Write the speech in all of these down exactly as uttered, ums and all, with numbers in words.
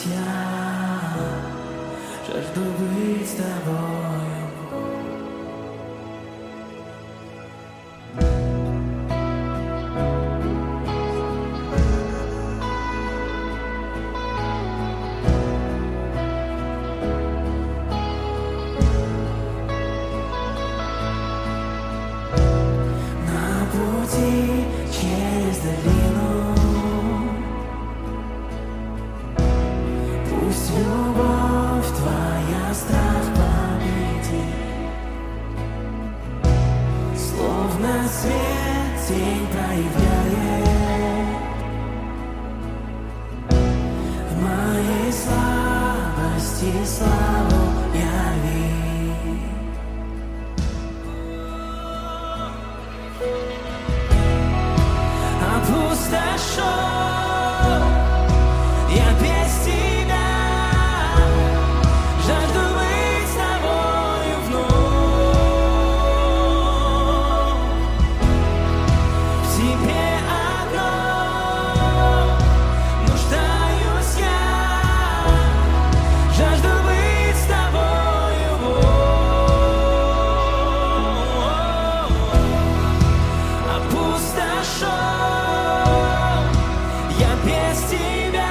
я жажду быть с тобою. На пути через долину пусть любовь твоя страх победит, словно свет тень проявляет в моей слабости славу яви. Опустошен я без тебя, жажду быть с тобою вновь. В тебе одном нуждаюсь я, жажду быть с тобою вновь. Опустошен я без тебя,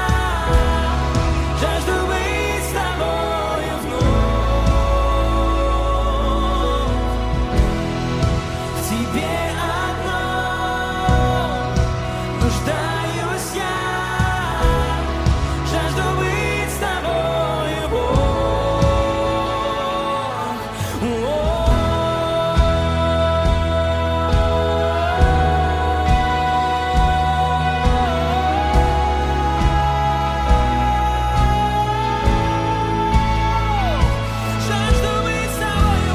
жажду быть с тобою вновь. В тебе одном нуждаюсь я, жажду быть с тобою, Бог. Жажду быть с тобою,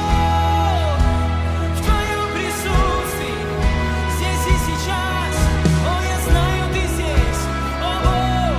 в твоем присутствии, здесь и сейчас. О, я знаю, ты здесь, о, Бог.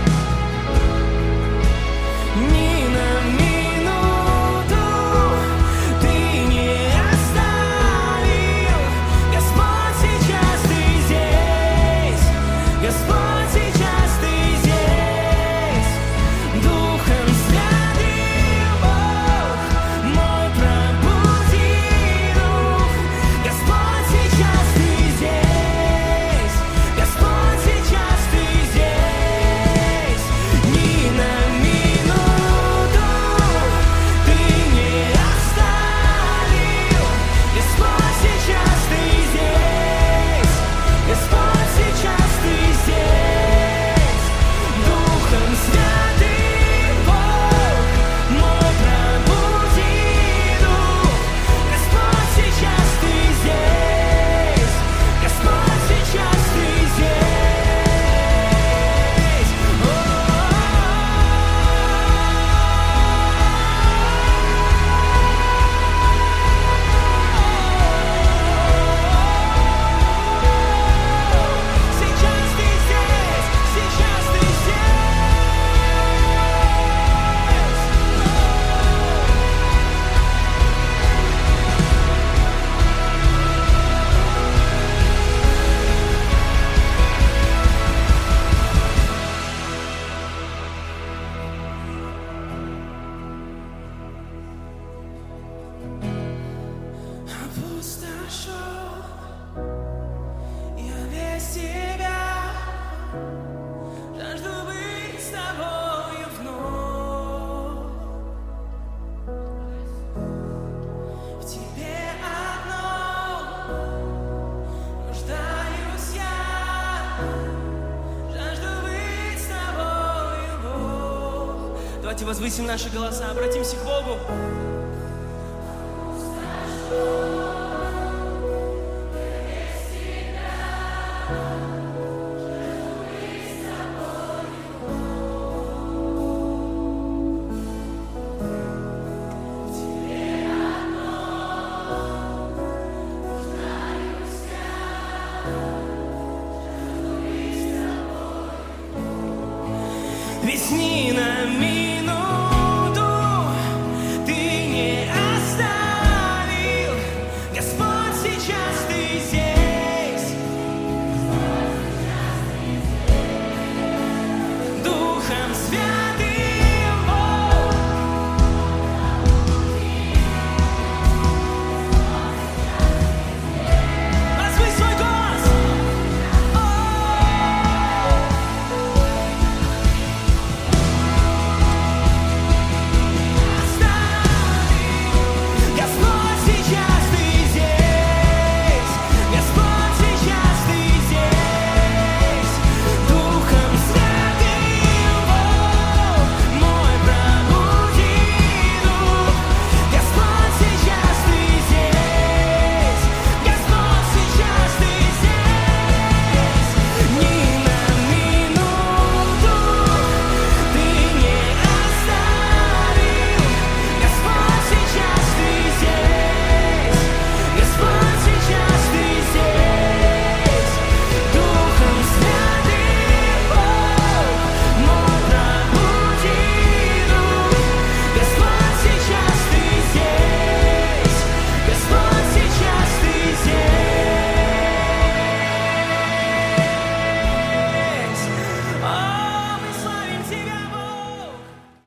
Ни на минуту ты не оставил. Господь, сейчас ты здесь. Господь, сейчас ты здесь. Духом Святым, Бог мой, пробуди дух. Господь, сейчас ты здесь. Господь, сейчас ты здесь. Ни на минуту ты не оставил. Господь, сейчас ты здесь. Господь, сейчас ты здесь. Духом Святым, Бог мой, пробуди дух. Господь, сейчас ты здесь. Господь, сейчас ты здесь. Сейчас ты здесь, сейчас ты здесь. Опустошен я без тебя, жажду быть с тобою вновь. В тебе одном нуждаюсь я, жажду быть с тобою, Бог. Давайте возвысим наши голоса, обратимся к Богу. Ведь ни на миг